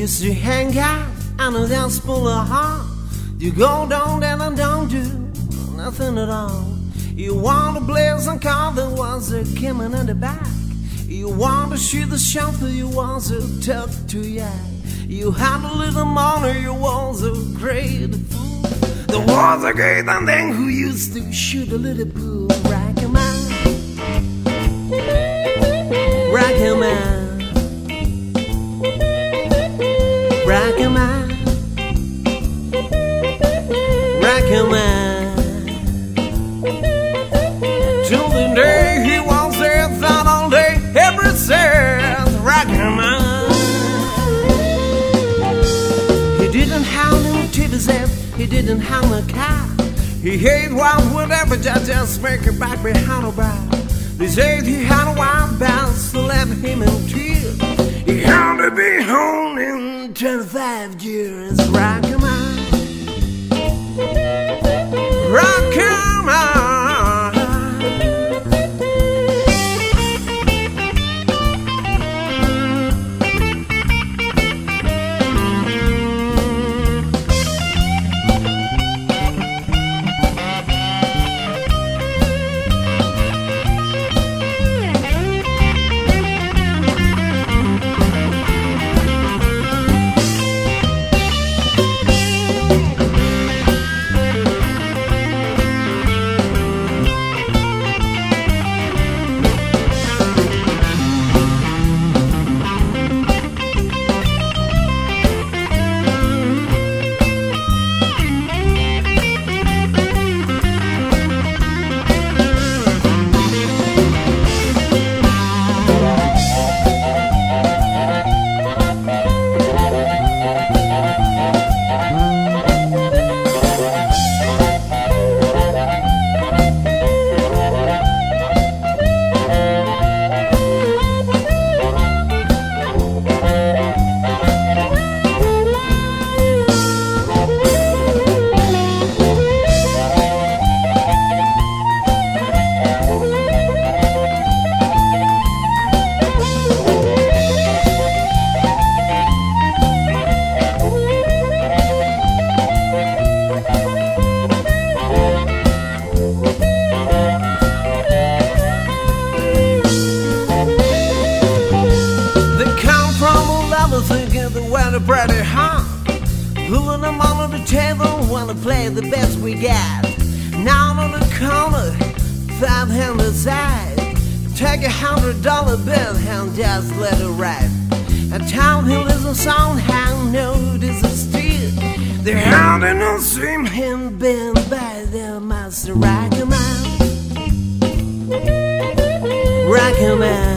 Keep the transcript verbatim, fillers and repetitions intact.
used to hang out on a dance full of heart. You go down there and don't do nothing at all. You want to blaze and call the ones that came in the back. You want to shoot the shot for you ones that talk to you. You had a little money, you was a great fool. The ones are great and then who used to shoot a little pool. Rock him out, rock him out, rock him out, rock him out. Till the day he was there, thought all day, every said, rock him out. He didn't have no T Vs and he didn't have no car. He ate wild whatever, just, just make it back behind a bar. They said he had a wild bounce to left him in tears. He had to be home in twenty-five years. Rock him out, rock him out. Pretty hard, pulling them on the table, wanna play the best we got. Now on the corner, five hundred side. Take a hundred dollar bill and just let it ride. And tell him there's a song, I know this is still. They had no stream him been by their master. Rock him out, rock him out.